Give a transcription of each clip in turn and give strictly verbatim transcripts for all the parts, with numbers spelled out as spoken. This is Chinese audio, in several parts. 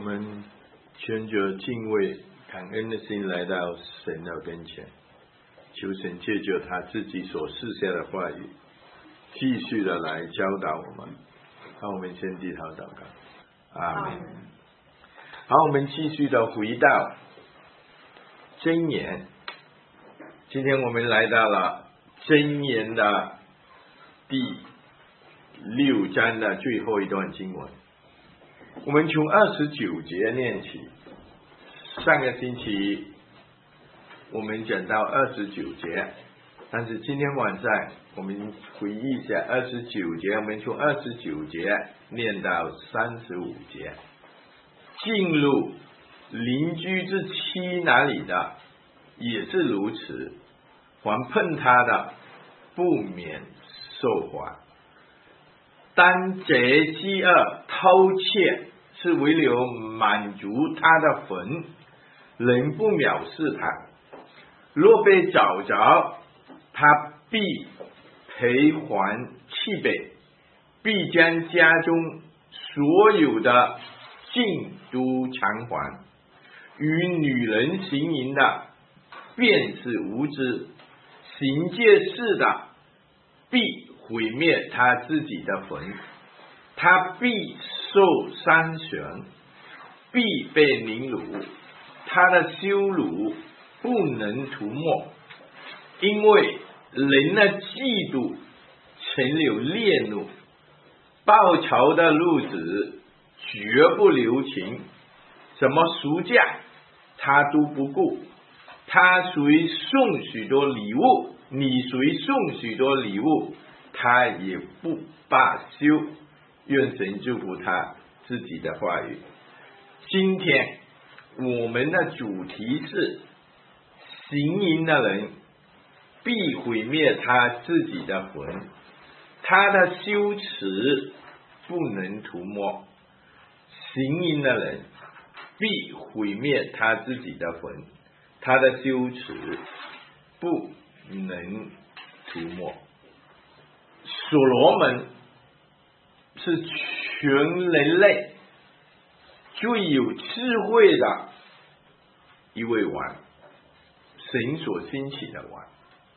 们存着敬畏、感恩的心来到神的跟前，求神借着他自己所赐下的话语，继续的来教导我们。好，我们先低头祷告。阿们。好，我们继续的回到箴言。今天我们来到了箴言的第六章的最后一段经文。我们从二十九节念起，上个星期我们讲到二十九节，但是今天晚上我们回忆一下二十九节，我们从二十九节念到三十五节。进入邻居之妻那里的也是如此，凡碰他的不免受罚。当贼饥饿偷窃，是为了满足他的魂，人不藐视他。若被找着，他必赔还七倍，必将家中所有的尽都偿还。与女人行淫的便是无知，行借事的必毁灭他自己的坟，他必受伤损，必被凌辱，他的羞辱不能涂抹，因为人的嫉妒成了烈怒，报仇的路子绝不留情，什么赎价他都不顾，他谁送许多礼物，你谁送许多礼物，他也不罢休。愿神祝福他自己的话语。今天我们的主题是行淫的人必毁灭他自己的魂，他的羞耻不能涂抹。行淫的人必毁灭他自己的魂，他的羞耻不能涂抹。所罗门是全人类最有智慧的一位王，神所兴起的王，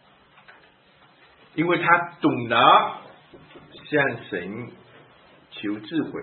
因为他懂得向神求智慧，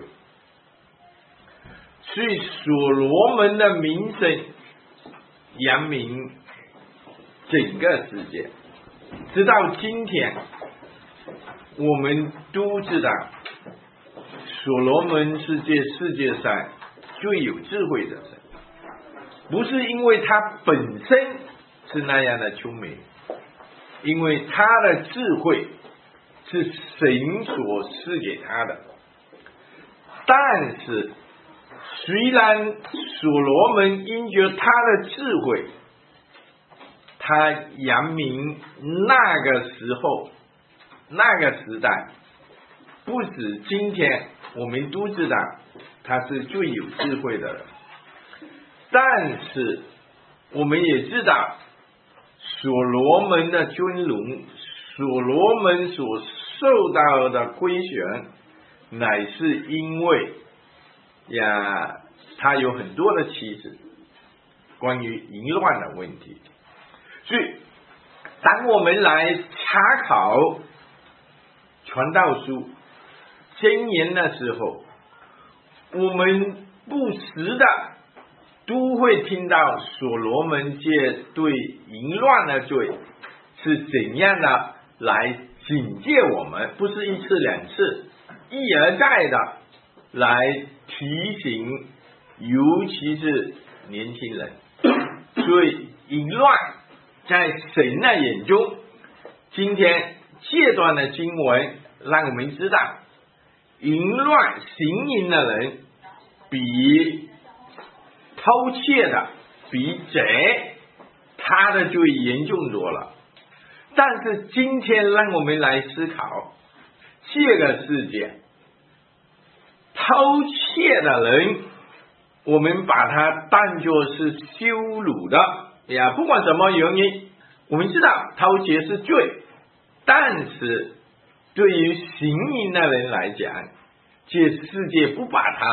所以所罗门的名声扬名整个世界。直到今天我们都知道所罗门是这世界上最有智慧的人，不是因为他本身是那样的聪明，因为他的智慧是神所赐给他的。但是虽然所罗门因着他的智慧，他扬名那个时候那个时代，不止今天我们都知道他是最有智慧的人，但是我们也知道所罗门的尊荣，所罗门所受到的亏损，乃是因为呀他有很多的妻子，关于淫乱的问题。所以当我们来查考传道书箴言的时候，我们不时的都会听到所罗门借对淫乱的罪是怎样的来警戒我们，不是一次两次，一而再的来提醒尤其是年轻人。所以淫乱在神的眼中，今天这段的经文让我们知道，淫乱行淫的人比偷窃的，比贼他的罪严重多了。但是今天让我们来思考，这个世界偷窃的人，我们把他当作是羞辱的呀，不管什么原因，我们知道偷窃是罪，但是对于行淫的人来讲，这世界不把他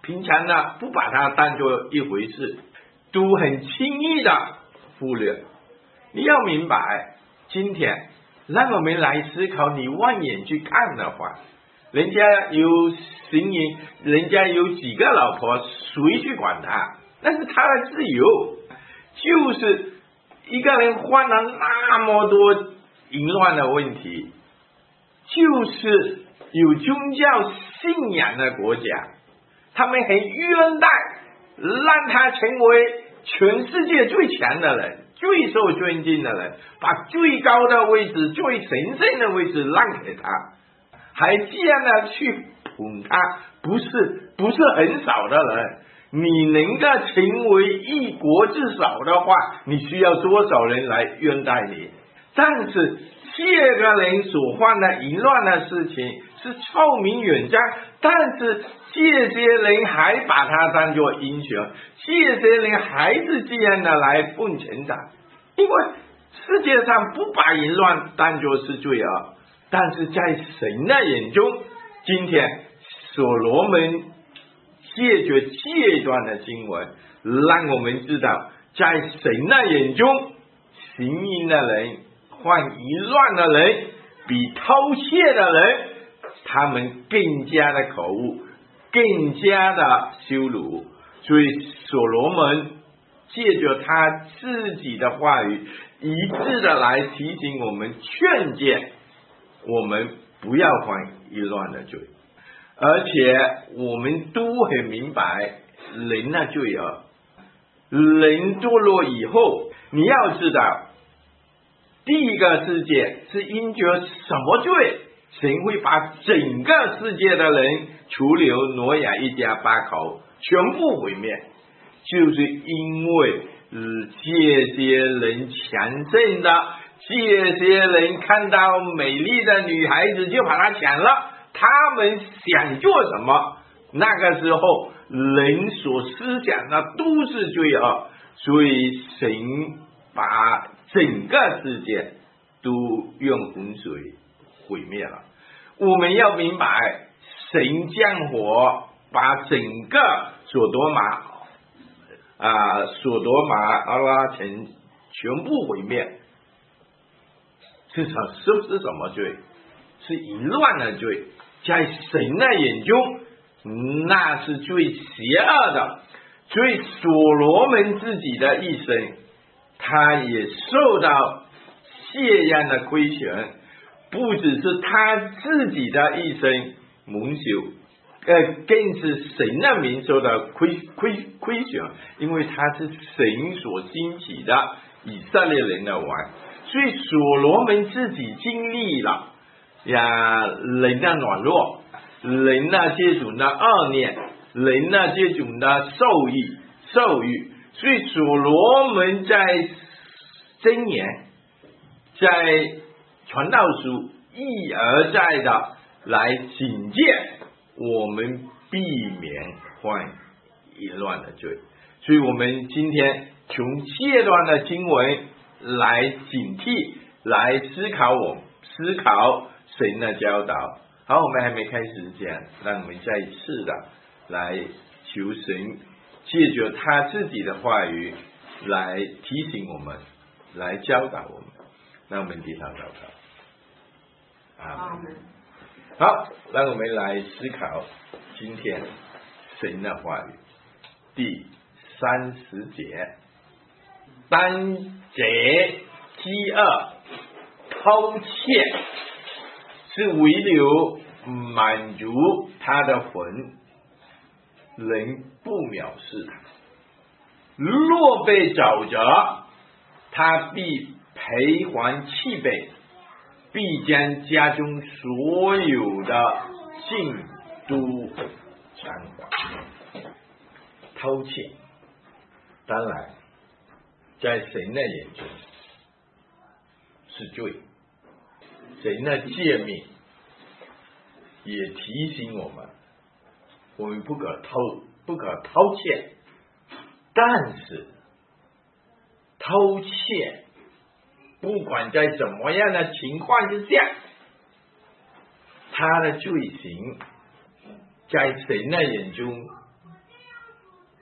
平常呢不把它当作一回事，都很轻易的忽略。你要明白，今天让我们来思考，你望眼去看的话，人家有行淫，人家有几个老婆，谁去管他？那是他的自由。就是一个人患了那么多淫乱的问题，就是有宗教信仰的国家，他们很冤待，让他成为全世界最强的人，最受尊敬的人，把最高的位置，最神圣的位置让给他，还这样的去捧他，不是不是很少的人。你能够成为一国之首的话，你需要多少人来冤待你？但是这个人所犯的淫乱的事情是臭名远扬，但是这些人还把他当作英雄，这些人还是这样的来奉承他，因为世界上不把淫乱当作是罪恶，但是在神的眼中，今天所罗门借着这段的经文，让我们知道，在神的眼中，行淫的人、犯淫乱的人，比偷窃的人，他们更加的可恶，更加的羞辱。所以所罗门借着他自己的话语，一致的来提醒我们、劝诫我们不要犯淫乱的罪。而且我们都很明白人的罪恶，人堕落以后，你要知道，第一个世界是因着什么罪，神会把整个世界的人，除了挪亚一家八口全部毁灭，就是因为、呃、这些人强盛的，这些人看到美丽的女孩子就把她抢了，他们想做什么，那个时候人所思想的都是罪恶，所以神把整个世界都用洪水毁灭了。我们要明白，神降火把整个索多玛啊，索多玛阿拉城全部毁灭，是什是是什么罪？是淫乱的罪。在神的眼中，那是最邪恶的。所以所罗门自己的一生，他也受到这样的亏损，不只是他自己的一生蒙羞，呃，更是神的名受到亏亏亏损，因为他是神所兴起的以色列人的王。所以所罗门自己经历了呀，人的软弱，人的这种的恶念，人的这种的受益受欲，所以所罗门在箴言，在传道书一而再的来警戒我们避免犯淫乱的罪。所以我们今天从这段的经文来警惕，来思考我思考神的教导。好，我们还没开始讲，让我们再一次的来求神借着他自己的话语来提醒我们，来教导我们。让我们低头祷告。阿们。好，让我们来思考今天神的话语。第三十节，当贼饥饿偷窃，是为了满足他的魂，人不藐视他。若被找着，他必赔还七倍，必将家中所有的尽都偿还。偷窃，当然在神的眼中是罪，神的诫命也提醒我们，我们不可偷，不可偷窃。但是偷窃，不管在怎么样的情况之下，他的罪行在神的眼中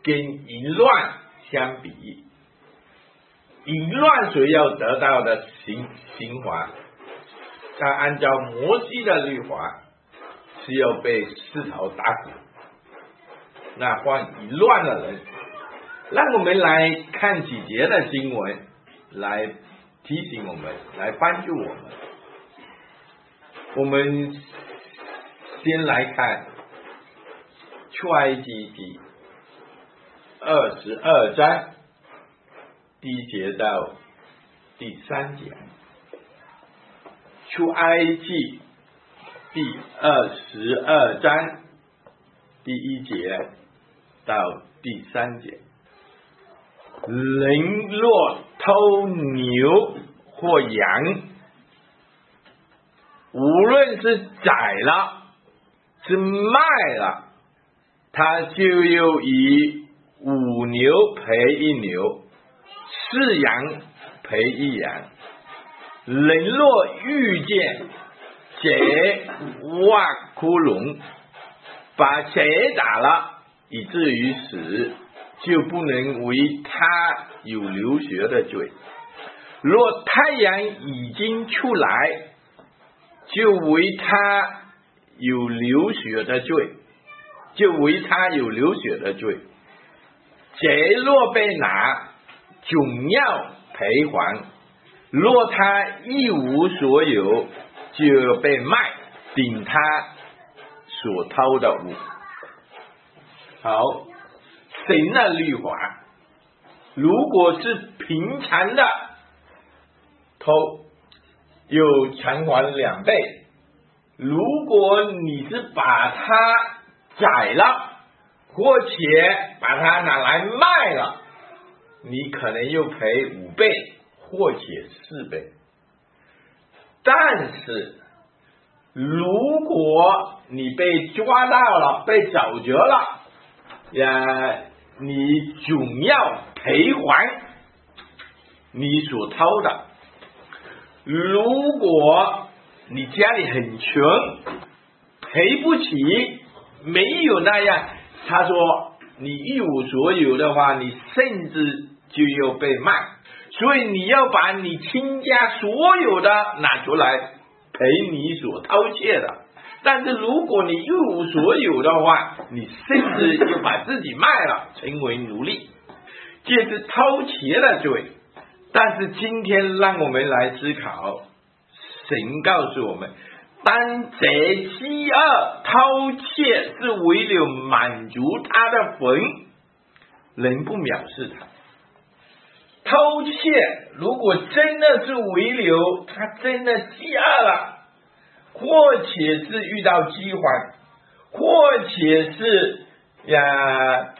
跟淫乱相比，淫乱所要得到的刑刑罚，他按照摩西的律法是要被石头打死。那犯淫乱的人，让我们来看几节的经文，来提醒我们，来帮助我们。我们先来看出埃及记二十二章第一节到第三节。出埃及第二十二章第一节到第三节。人若偷牛或羊，无论是宰了是卖了，他就要以五牛赔一牛，四羊赔一羊。人若遇见贼挖窟窿，把贼打了以至于死，就不能为他有流血的罪。若太阳已经出来，就为他有流血的罪，就为他有流血的罪。贼若被拿，总要赔还。若他一无所有，就要被卖，顶他所掏的物。好，神的律法，如果是平常的偷，有偿还两倍；如果你是把它宰了，或且把它拿来卖了，你可能又赔五倍或且四倍。但是如果你被抓到了，被找着了，呀，你总要赔还你所偷的。如果你家里很穷，赔不起，没有那样，他说你一无所有的话，你甚至就要被卖。所以你要把你倾家所有的拿出来赔你所偷窃的。但是如果你一无所有的话，你甚至就把自己卖了，成为奴隶，这是偷窃的罪。但是今天让我们来思考，神告诉我们，当贼饥饿偷窃是为了满足他的魂，人不藐视他。偷窃如果真的是为了他真的饥饿了，或且是遇到饥荒，或且是呀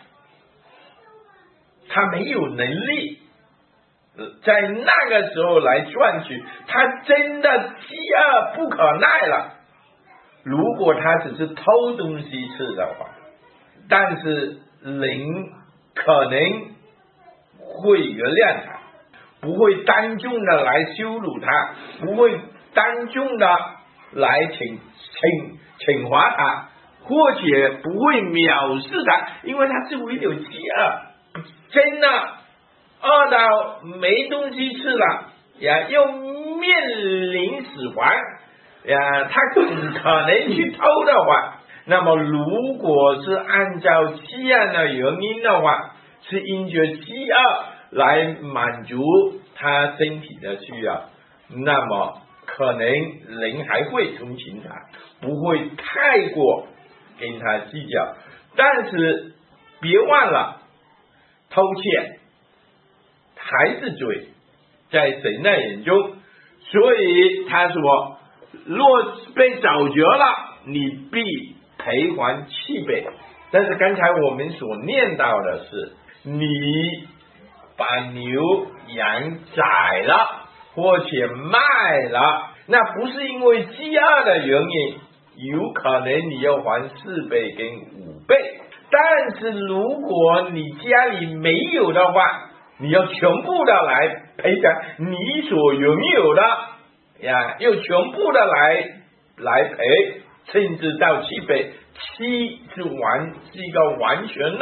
他没有能力在那个时候来赚取，他真的饥饿不可耐了。如果他只是偷东西吃的话，但是人可能会原谅他，不会当众的来羞辱他，不会当众的来惩惩惩罚他，或者不会藐视他，因为他是为了饥饿，真的饿到没东西吃了呀，又面临死亡呀，他怎可能去偷的话？那么如果是按照这样的原因的话，是因着饥饿来满足他身体的需要，那么可能人还会同情他，不会太过跟他计较。但是别忘了，偷窃还是罪，在神的眼中。所以他说，若被找着了，你必赔还七倍。但是刚才我们所念到的是，你把牛羊宰了或且卖了，那不是因为饥饿的原因，有可能你要还四倍跟五倍。但是如果你家里没有的话，你要全部的来赔偿你所拥有的呀，要全部的来来赔，甚至到七倍。七是完是一个完全的，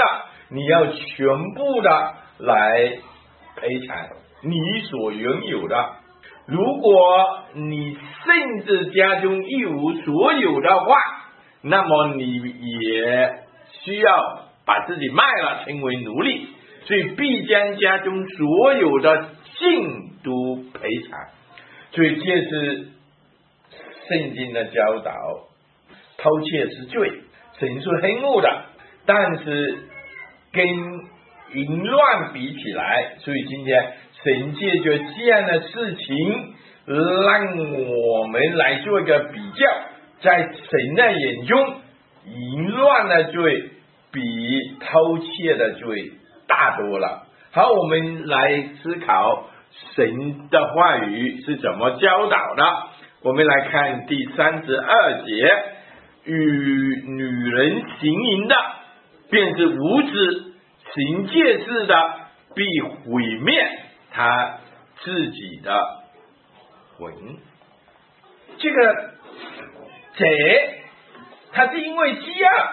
你要全部的来赔偿你所拥有的。如果你甚至家中一无所有的话，那么你也需要把自己卖了，成为奴隶，所以必将家中所有的尽都赔偿。所以这是圣经的教导。偷窃是罪，神是恨恶的，但是跟淫乱比起来，所以今天神借着这样的事情让我们来做一个比较，在神的眼中，淫乱的罪比偷窃的罪大多了。好，我们来思考神的话语是怎么教导的。我们来看第三十二节，与女人行淫的便是无知，行戒事的必毁灭他自己的魂。这个贼他是因为饥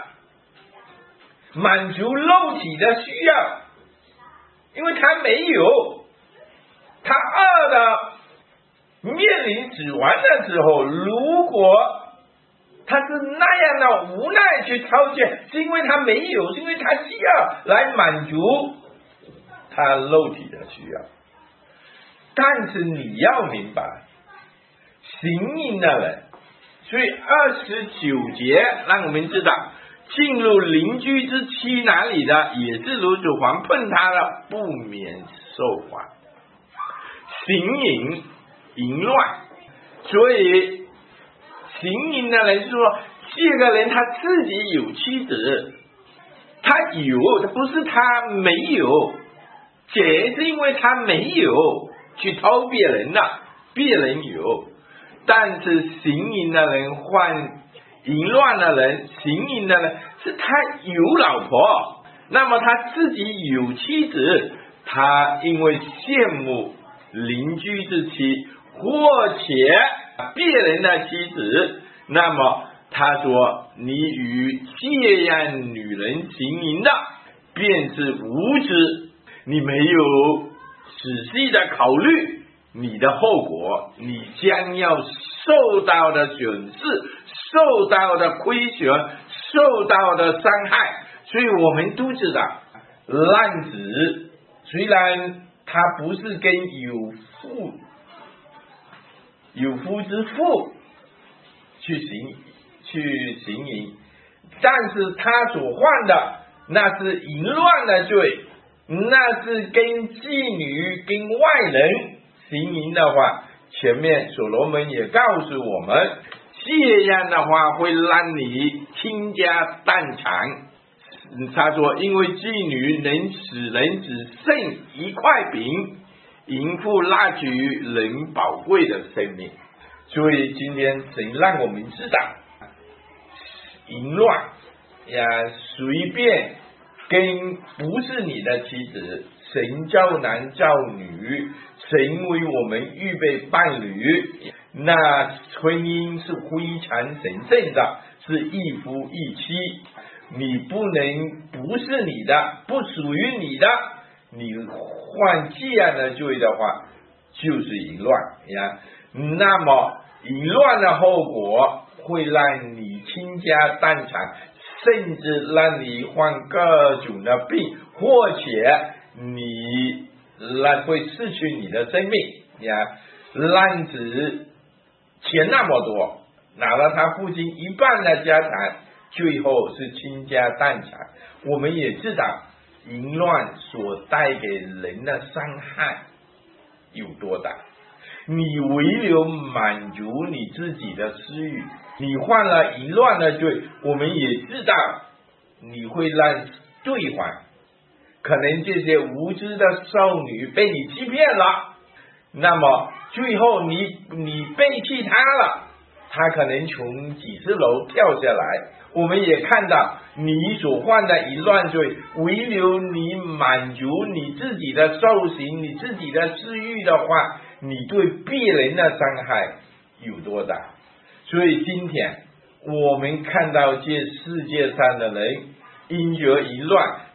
饿满足肉体的需要，因为他没有，他饿的面临死亡的时候，如果他是那样的无奈去偷窃，是因为他没有，是因为他需要来满足他肉体的需要。但是你要明白，行淫的人，所以二十九节让我们知道，进入邻居之妻哪里的，也是如此，凡碰他的，不免受罚。行淫淫乱，所以行淫的人是说，这个人他自己有妻子，他有，他不是他没有，这是因为他没有去偷别人的，别人有。但是行淫的人，患淫乱的人，行淫的人是他有老婆，那么他自己有妻子，他因为羡慕邻居之妻，或且别人的妻子，那么他说，你与这样女人行淫的便是无知，你没有仔细的考虑你的后果，你将要受到的损失，受到的亏损，受到的伤害。所以我们都知道，浪子虽然他不是跟有妇有夫之妇去行去行淫，但是他所犯的那是淫乱的罪，那是跟妓女跟外人行淫的话，前面所罗门也告诉我们，这样的话会让你倾家荡产。他说，因为妓女能使人只剩一块饼，淫妇拉取人宝贵的生命。所以今天神让我们知道，淫乱呀，随便跟不是你的妻子，神造男造女，神为我们预备伴侣，那婚姻是非常神圣的，是一夫一妻，你不能不是你的，不属于你的，你犯这样的罪的话，就是淫乱呀。那么淫乱的后果会让你倾家荡产，甚至让你患各种的病，或且你那会失去你的生命呀。浪子钱那么多，拿了他父亲一半的家产，最后是倾家荡产。我们也知道淫乱所带给人的伤害有多大，你唯有满足你自己的私欲，你犯了淫乱的罪，我们也知道你会让对方，可能这些无知的少女被你欺骗了，那么最后你你背弃他了，他可能从几十楼跳下来。我们也看到你所犯的淫乱罪，唯有你满足你自己的兽行，你自己的私欲的话，你对别人的伤害有多大。所以今天我们看到这世界上的人因着淫乱，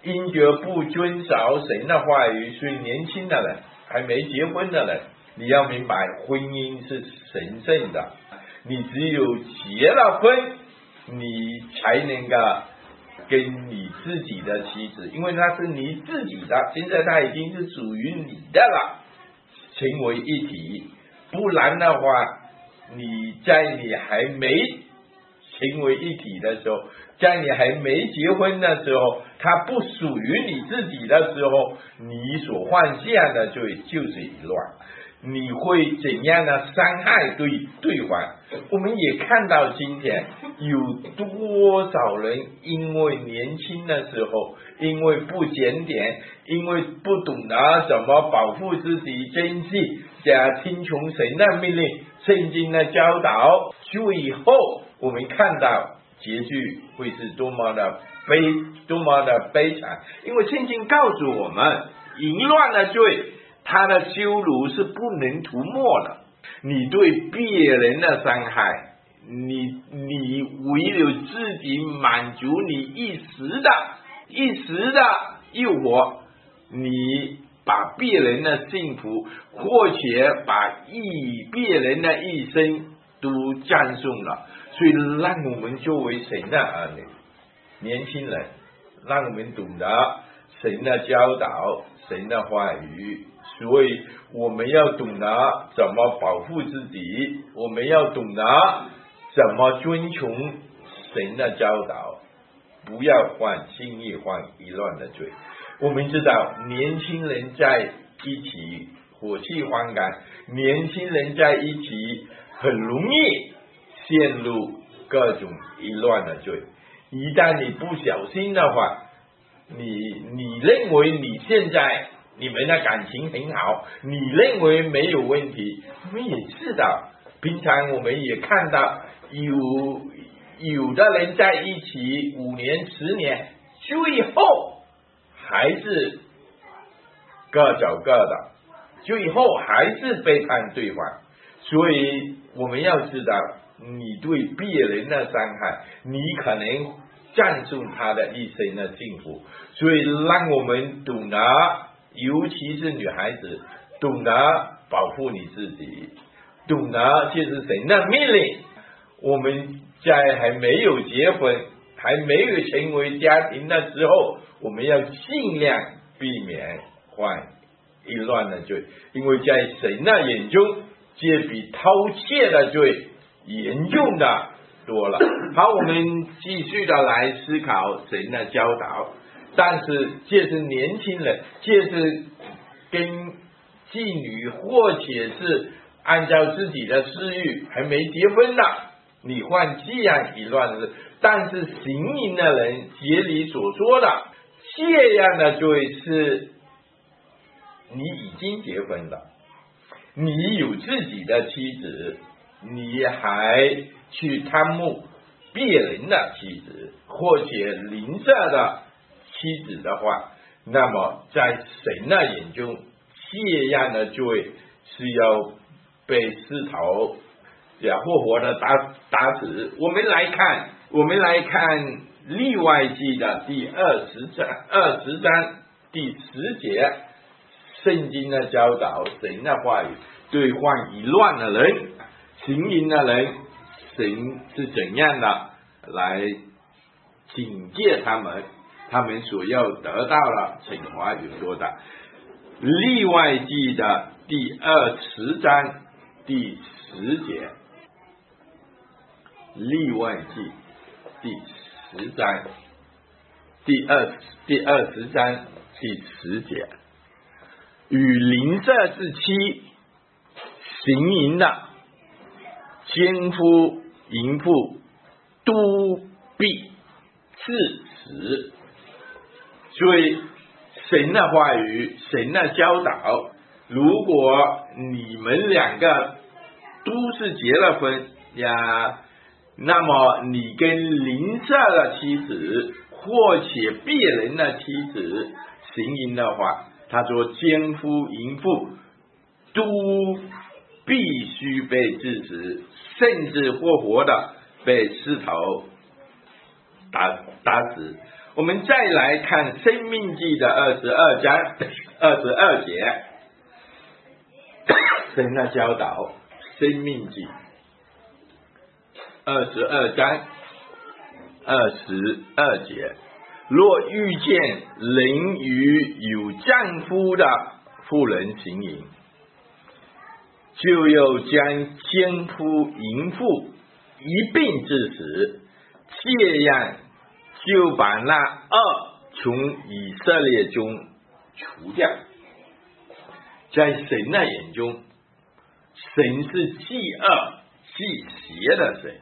因着不遵守神的话语，所以年轻的人还没结婚的人，你要明白婚姻是神圣的，你只有结了婚，你才能够跟你自己的妻子，因为那是你自己的，现在它已经是属于你的了，成为一体。不然的话，你在你还没成为一体的时候，在你还没结婚的时候，它不属于你自己的时候，你所犯下的罪就是淫乱。你会怎样的伤害对对方？我们也看到今天有多少人因为年轻的时候，因为不检点，因为不懂得怎么保护自己、珍惜，加听从神的命令、圣经的教导，最后我们看到结局会是多么的悲，多么的悲惨。因为圣经告诉我们，淫乱的罪，他的羞辱是不能涂抹的。你对别人的伤害，你你为了自己满足你一时的一时的诱惑，你把别人的幸福，或者把一别人的一生都赞颂了。所以让我们作为神的儿女，年轻人，让我们懂得神的教导，神的话语。所以我们要懂得怎么保护自己，我们要懂得怎么遵从神的教导，不要犯轻易犯淫乱的罪。我们知道年轻人在一起火气方刚，年轻人在一起很容易陷入各种淫乱的罪。一旦你不小心的话，你你认为你现在你们的感情很好，你认为没有问题，我们也知道，平常我们也看到有有的人在一起五年十年，最后还是各走各的，最后还是背叛对方。所以我们要知道，你对别人的伤害，你可能赞颂他的一生的幸福。所以让我们懂得，尤其是女孩子，懂得保护你自己，懂得这是神的命令。我们在还没有结婚，还没有成为家庭的时候，我们要尽量避免犯淫乱的罪，因为在神的眼中，这比偷窃的罪严重的多了。好，我们继续的来思考神的教导。但是这是年轻人，这是跟妓女或者是按照自己的私欲还没结婚的，你犯这样淫乱的事。但是行淫的人，节里所说的这样的罪是你已经结婚了，你有自己的妻子，你还去贪慕别人的妻子或者邻舍的妻子的话，那么在神的眼中，这样的罪是要被石头呀活活的打打死。我们来看，我们来看利未记的第二十章二十章第十节，圣经的教导，神的话语对犯淫乱的人、行淫的人，神是怎样的来警戒他们，他们所要得到的惩罚有多大。利未记的第二十章第十节，利未记第十章第二第二十章第十节，与邻舍之妻行淫的，奸夫淫妇都必致死。所以神的话语，神的教导，如果你们两个都是结了婚呀，那么你跟邻舍的妻子或且别人的妻子行淫的话，他说奸夫淫妇都必须被致死，甚至活活的被石头打打死。 我们再来看《申命记》的二十二章二十二节，神的教导，《申命记》二十二章二十二节，若遇见人与有丈夫的妇人行淫，就要将奸夫淫妇一并致死，这样就把那恶从以色列中除掉。在神的眼中，神是既恶既邪的神。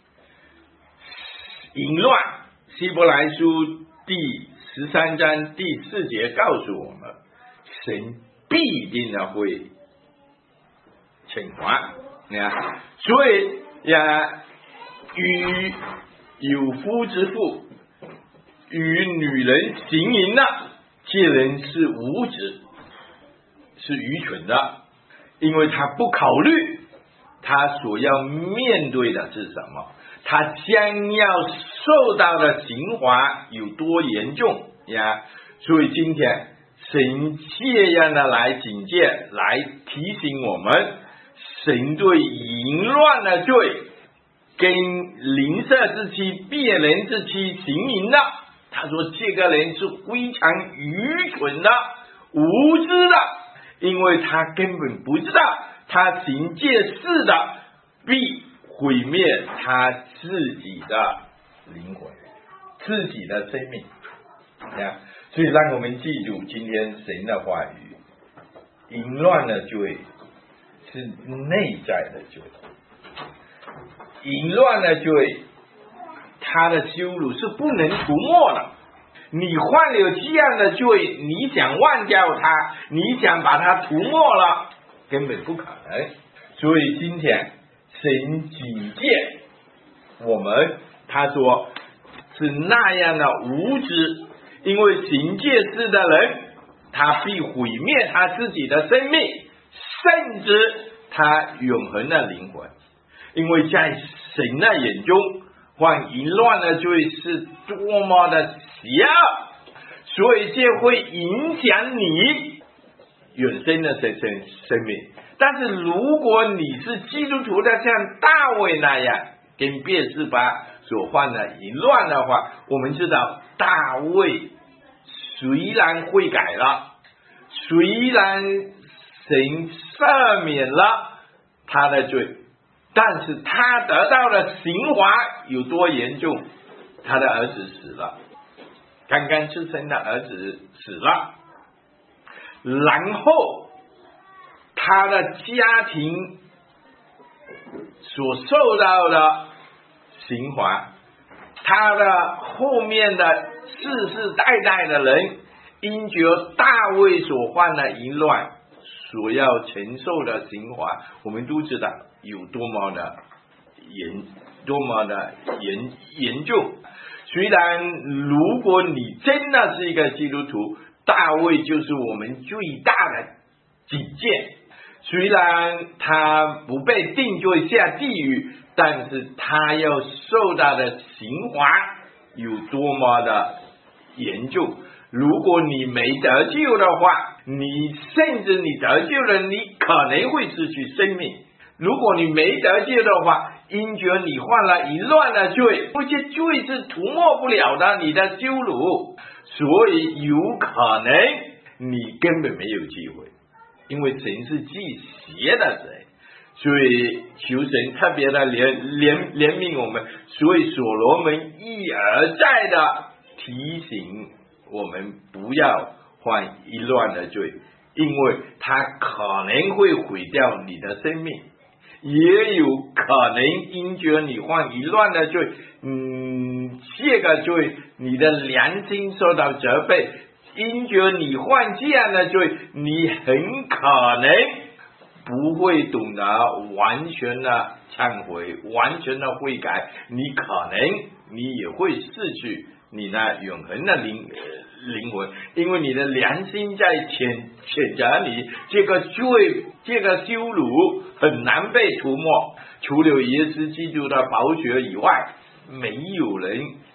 淫乱，希伯来书第十三章第四节告诉我们，神必定的会惩罚。所以呀，与有夫之妇与女人行淫的，这人是无知，是愚蠢的，因为他不考虑他所要面对的是什么，他将要受到的刑罚有多严重呀？所以今天神这样的来警戒，来提醒我们，神对淫乱的罪跟邻舍之妻、别人之妻行淫的，他说这个人是非常愚蠢的、无知的，因为他根本不知道他行这事的必毁灭他自己的灵魂、自己的生命。所以让我们记住今天神的话语，淫乱的罪是内在的罪，淫乱的罪他的羞辱是不能涂抹的。你犯了这样的罪，你想忘掉它，你想把它涂抹了，根本不可能。所以今天神警戒我们，他说是那样的无知，因为行这事的人，他必毁灭他自己的生命，甚至他永恒的灵魂。因为在神的眼中，犯淫乱的罪是多么的邪恶，所以这会影响你永生的生生命。但是如果你是基督徒的，像大卫那样跟别是巴所犯的淫乱的话，我们知道大卫虽然悔改了，虽然神赦免了他的罪，但是他得到的刑罚有多严重？他的儿子死了，刚刚出生的儿子死了，然后他的家庭所受到的刑罚，他的后面的世世代代的人因着大卫所犯的淫乱所要承受的刑罚，我们都知道有多么的严，多么的严严重。虽然如果你真的是一个基督徒，大卫就是我们最大的警戒。虽然他不被定罪下地狱，但是他要受到的刑罚有多么的严重。如果你没得救的话，你甚至你得救了，你可能会失去生命。如果你没得救的话，因着你犯了淫乱的罪，这些罪是涂抹不了的你的羞辱，所以有可能你根本没有机会，因为神是忌邪的神。所以求神特别的怜怜怜悯我们，所以所罗门一而再的提醒我们不要犯淫乱的罪，因为它可能会毁掉你的生命，也有可能因着你犯淫乱的罪，嗯，这个罪你的良心受到责备，因着你犯这样的罪，你很可能不会懂得完全的忏悔，完全的悔改，你可能你也会失去你那永恒的灵灵魂，因为你的良心在谴谴责你，这个罪，这个羞辱很难被涂抹，除了耶稣基督的宝血以外，没有人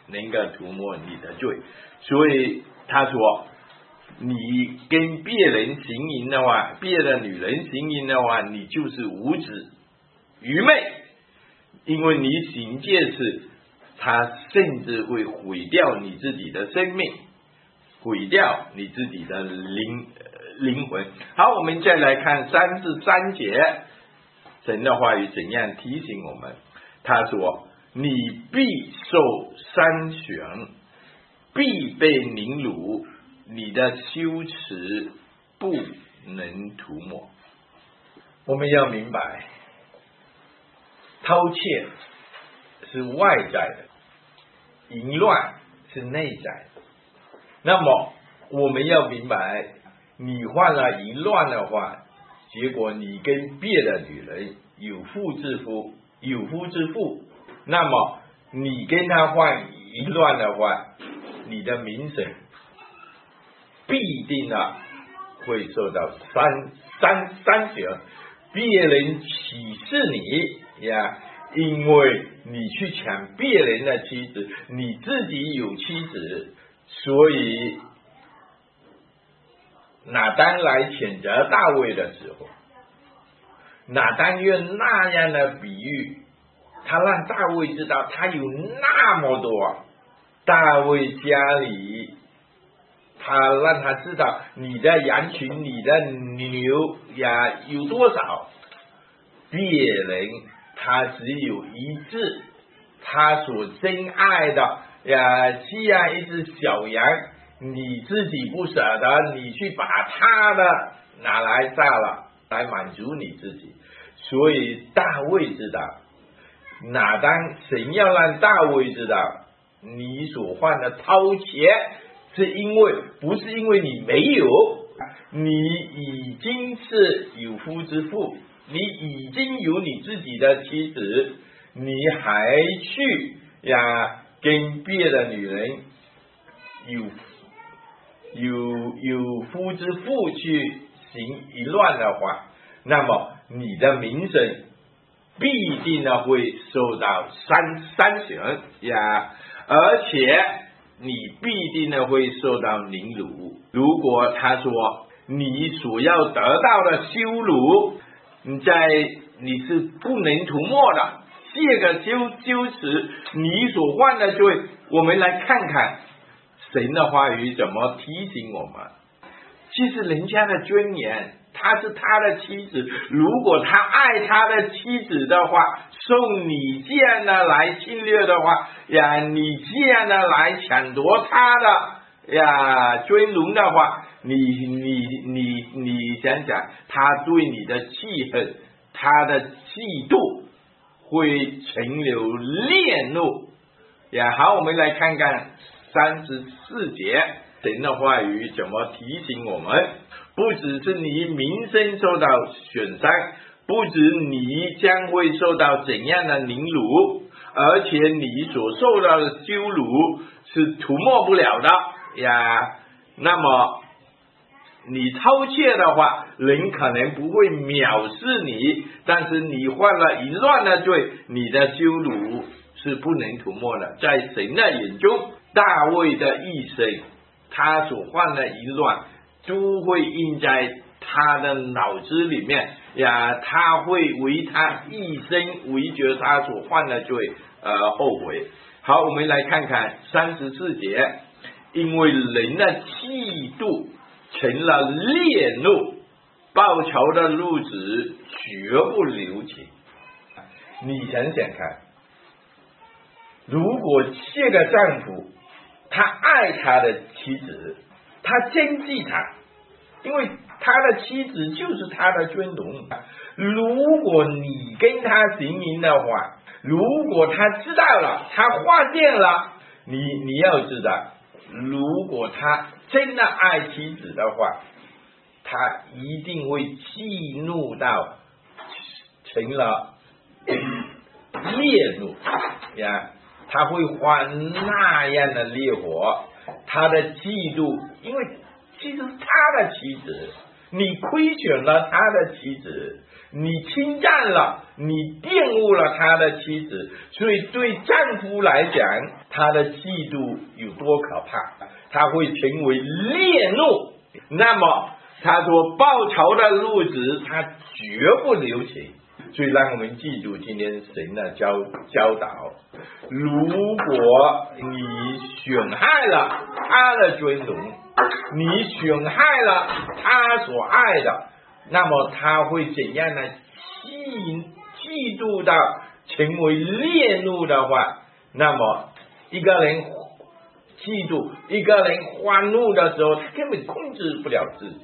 能够涂抹你的罪。所以他说，你跟别人行淫的话，别的女人行淫的话，你就是无知愚昧，因为你行这事，他甚至会毁掉你自己的生命，毁掉你自己的灵灵魂。好，我们再来看三至三节，神的话语怎样提醒我们？他说，你必受筛选，必被凌辱，你的羞耻不能涂抹。我们要明白，偷窃是外在的，淫乱是内在的。那么我们要明白，你犯了淫乱的话，结果你跟别的女人有妇之夫有夫之妇，那么你跟他犯淫乱的话，你的名声必定啊会受到三三三选，别人歧视你呀，因为你去抢别人的妻子，你自己有妻子，所以拿单来谴责大卫的时候，拿单用那样的比喻，他让大卫知道他有那么多，大卫家里，他让他知道你的羊群，你的牛呀有多少，别人他只有一只，他所珍爱的呀，既然一只小羊，你自己不舍得，你去把他的拿来杀了，来满足你自己。所以大卫知道，哪当神要让大卫知道，你所犯的偷窃是因为不是因为你没有，你已经是有夫之妇，你已经有你自己的妻子，你还去呀跟别的女人有有有夫之妇去行淫乱的话，那么你的名声必定呢会受到筛筛选呀，而且你必定呢会受到凌辱。如果他说你所要得到的羞辱，你在你是不能涂抹的，这个羞羞耻你所犯的罪，我们来看看神的话语怎么提醒我们。其实人家的尊严，他是他的妻子，如果他爱他的妻子的话，受你这样的来侵略的话呀，你这样的来抢夺他的呀尊荣的话，你你你你想想，他对你的气恨，他的嫉妒会存留烈怒呀。好，我们来看看三十四节，神的话语怎么提醒我们？不只是你名声受到损伤，不止你将会受到怎样的凌辱，而且你所受到的羞辱是涂抹不了的呀。那么你偷窃的话，人可能不会藐视你，但是你犯了淫乱的罪，你的羞辱是不能涂抹的。在神的眼中，大卫的一生，他所犯的淫乱都会印在他的脑子里面呀，他会为他一生为觉他所犯的罪呃后悔。好，我们来看看三十四节，因为人的气度成了烈怒，报仇的路子绝不留情。你想想看，如果这个丈夫他爱他的妻子，他珍惜他，因为他的妻子就是他的尊荣。如果你跟他行淫的话，如果他知道了，他发现了，你你要知道，如果他真的爱妻子的话，他一定会激怒到成了烈怒呀，他会发那样的烈火，他的嫉妒，因为其实是他的妻子， 你亏损了他的妻子，你侵占了，你玷污了他的妻子，所以对丈夫来讲，他的嫉妒有多可怕，他会成为烈怒。那么他所报仇的路子，他绝不留情。所以让我们记住今天神的教教导，如果你损害了他的尊荣，你损害了他所爱的，那么他会怎样呢？嫉嫉妒到成为烈怒的话，那么一个人嫉妒，一个人欢怒的时候，他根本控制不了自己。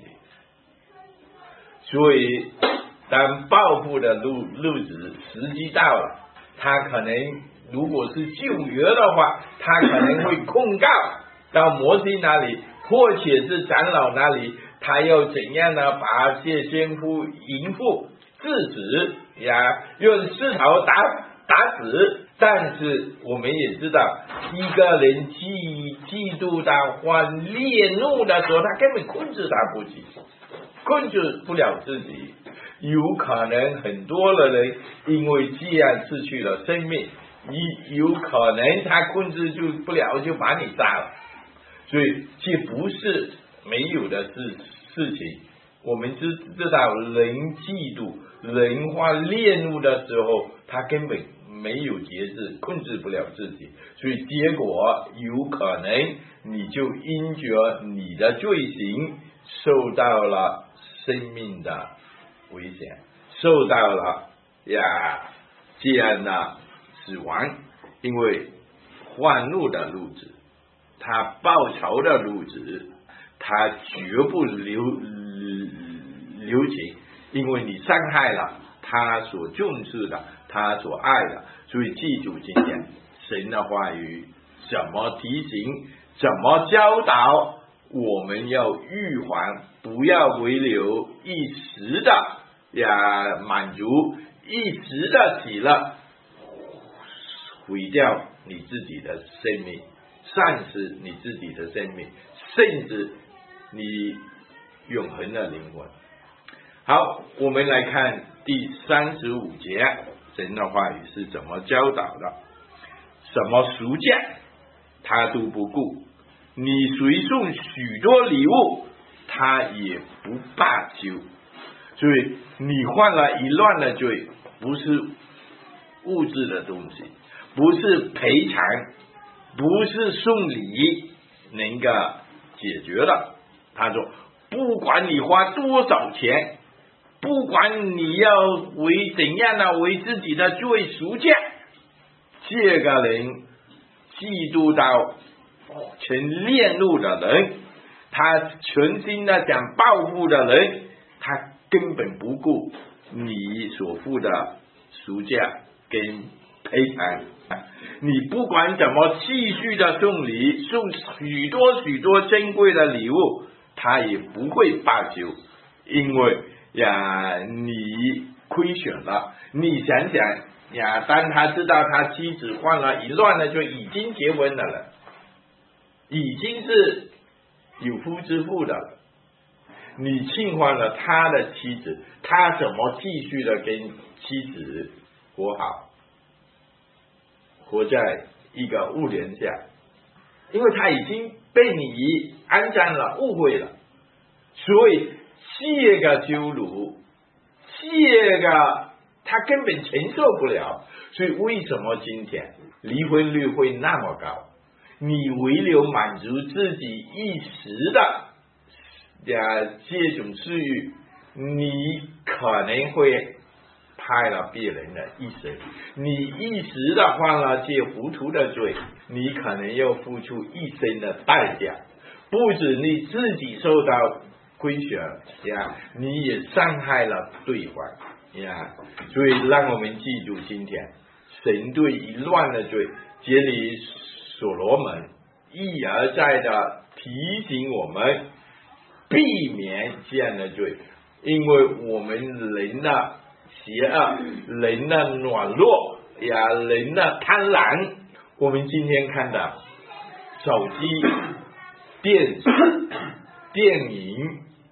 所以当报复的路路子时机到了，他可能如果是旧约的话，他可能会控告到摩西那里，或者是长老那里，他要怎样呢？把这先夫淫妇致死呀，用石头打打死。但是我们也知道，一个人嫉嫉妒到患烈怒的时候，他根本控制他不起，控制不了自己。有可能很多的人因为这样失去了生命，有可能他控制就不了，就把你杀了。所以这不是没有的事事情。我们知知道人嫉妒，人患烈怒的时候，他根本没有节制，控制不了自己，所以结果有可能你就因着你的罪行受到了生命的危险，受到了呀这样的死亡。因为愤怒的路子，他报仇的路子，他绝不留留情，因为你伤害了他所重视的，他所爱的。所以记住今天神的话语怎么提醒，怎么教导，我们要预防，不要为了一时的呀满足，一时的喜乐，毁掉你自己的生命，丧失你自己的生命，甚至你永恒的灵魂。好，我们来看第三十五节，神的话语是怎么教导的。什么赎价他都不顾，你随送许多礼物，他也不罢休。所以你犯了一乱的罪，不是物质的东西，不是赔偿，不是送礼能够解决的。他说不管你花多少钱，不管你要为怎样的为自己的罪赎价，这个人嫉妒到成烈怒的人，他全心的想报复的人，他根本不顾你所付的赎价跟赔偿。你不管怎么继续的送礼，送许多许多珍贵的礼物，他也不会罢休。因为呀，你亏损了。你想想呀，当他知道他妻子犯了一乱了，就已经结婚了了，已经是有夫之妇的了，你侵犯了他的妻子，他怎么继续的跟妻子活好，活在一个屋檐下？因为他已经被你安葬了，误会了，所以这个羞辱，这个他根本承受不了。所以为什么今天离婚率会那么高？你为了满足自己一时的呀这种私欲，你可能会害了别人的一生。你一时的犯了这糊涂的罪，你可能要付出一生的代价。不止你自己受到亏损呀，你也伤害了对方呀。所以让我们记住今天神对一乱的罪，这里所罗门一而再的提醒我们避免这样的罪。因为我们人的邪恶，人的软弱呀，人的贪婪，我们今天看到手机、电视、电影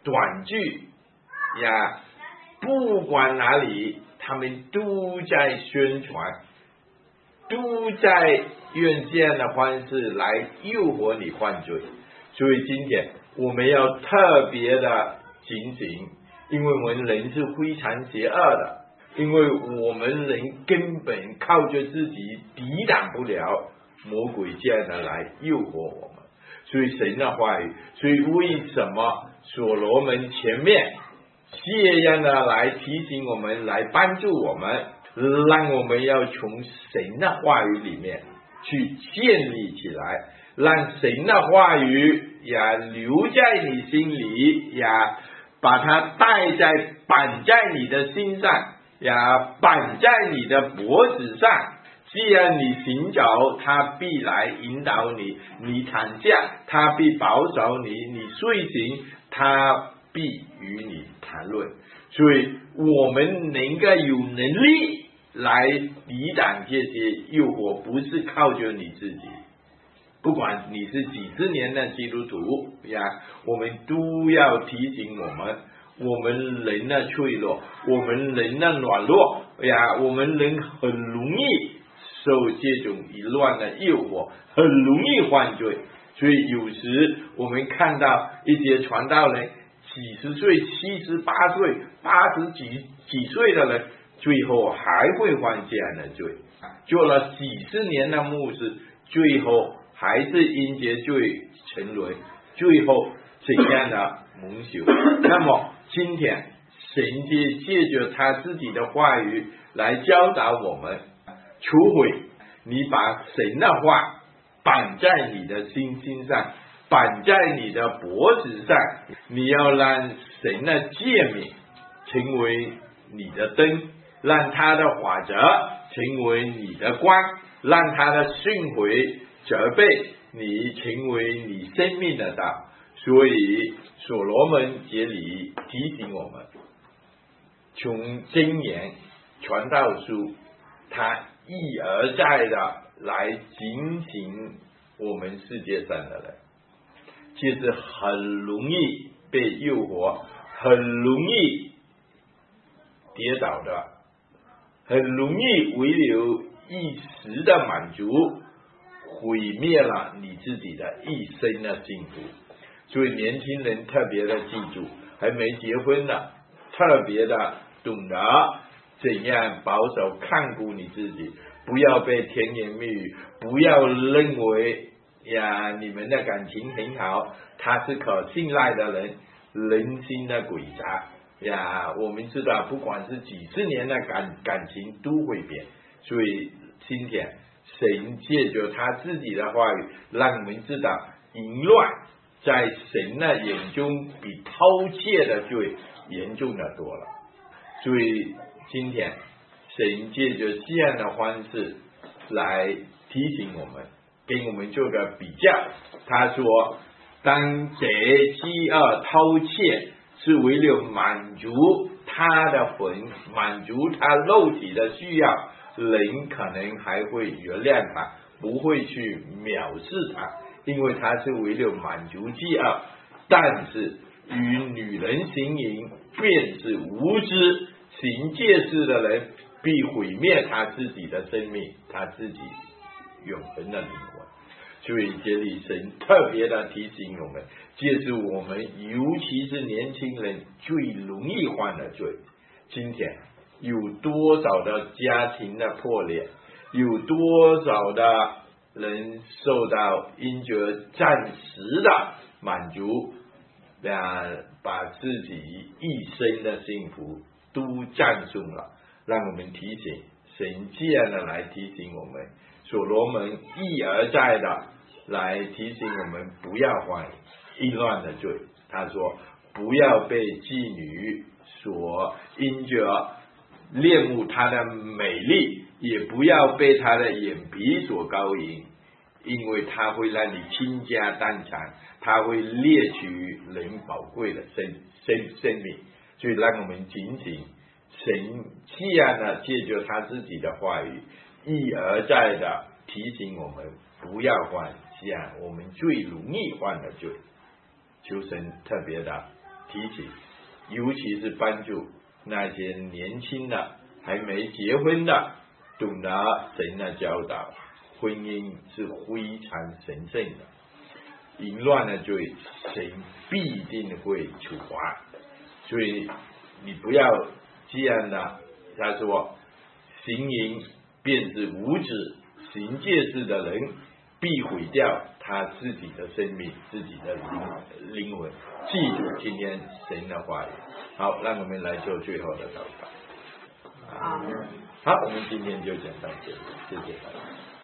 短剧呀，不管哪里，他们都在宣传，都在用这样的方式来诱惑你犯罪。所以今天我们要特别的警醒，因为我们人是非常邪恶的，因为我们人根本靠着自己抵挡不了魔鬼这样的来诱惑我们。所以神的话语，所以为什么所罗门前面这样的来提醒我们，来帮助我们，让我们要从神的话语里面去建立起来，让神的话语呀留在你心里呀，把它带在绑在你的心上呀，绑在你的脖子上，既然你行走，他必来引导你；你躺下，他必保守你；你睡醒，他必与你谈论。所以我们能够有能力来抵挡这些诱惑，不是靠着你自己。不管你是几十年的基督徒呀，我们都要提醒我们，我们人的脆弱，我们人的软弱呀，我们人很容易受这种淫乱的诱惑，很容易犯罪。所以有时我们看到一些传道人几十岁、七十八岁、八十几几岁的人，最后还会犯这样的罪。做了几十年的牧师，最后还是因这罪沉沦，最后怎样的蒙羞？那么今天神借借着他自己的话语来教导我们，除非你把神的话绑在你的心心上，绑在你的脖子上，你要让神的诫命成为你的灯，让他的法则成为你的光，让他的训诲责备你成为你生命的道。所以所罗门这里提醒我们，从箴言传道书，他一而再的来警醒我们世界上的人，其实很容易被诱惑，很容易跌倒的，很容易为了一时的满足毁灭了你自己的一生的幸福。所以年轻人特别的记住，还没结婚的特别的懂得怎样保守看顾你自己，不要被甜言蜜语，不要认为呀你们的感情很好，他是可信赖的人，人心的诡诈呀，我们知道不管是几十年的感感情都会变。所以今天神借着他自己的话语，让我们知道淫乱在神的眼中比偷窃的罪严重的多了。所以今天神借着这样的方式来提醒我们，给我们做个比较。他说当贼饥饿偷窃是为了满足他的魂，满足他肉体的需要，人可能还会原谅他，不会去藐视他，因为他是为了满足饥饿。但是与女人行淫便是无知，行这事的人必毁灭他自己的生命，他自己永恒的灵魂。所以这里神特别的提醒我们，这是我们尤其是年轻人最容易犯的罪。今天有多少的家庭的破裂，有多少的人受到因着暂时的满足啊，把自己一生的幸福都占中了。让我们提醒神这样的来提醒我们，所罗门一而再的来提醒我们不要犯淫乱的罪。他说不要被妓女所因着恋慕她的美丽，也不要被她的眼皮所勾引，因为她会让你倾家荡产，她会猎取人宝贵的生生生命。所以让我们警醒，神这样的借着他自己的话语一而再的提醒我们不要犯这样我们最容易犯的罪。求神特别的提起，尤其是帮助那些年轻的还没结婚的，懂得神的教导，婚姻是非常神圣的，淫乱的罪神必定会处罚，所以你不要这样的。他说行淫便是无止，行戒事的人必毁掉他自己的生命，自己的灵灵魂。记住今天神的话语。好，让我们来做最后的祷告。好，我们今天就讲到这里，谢谢大家。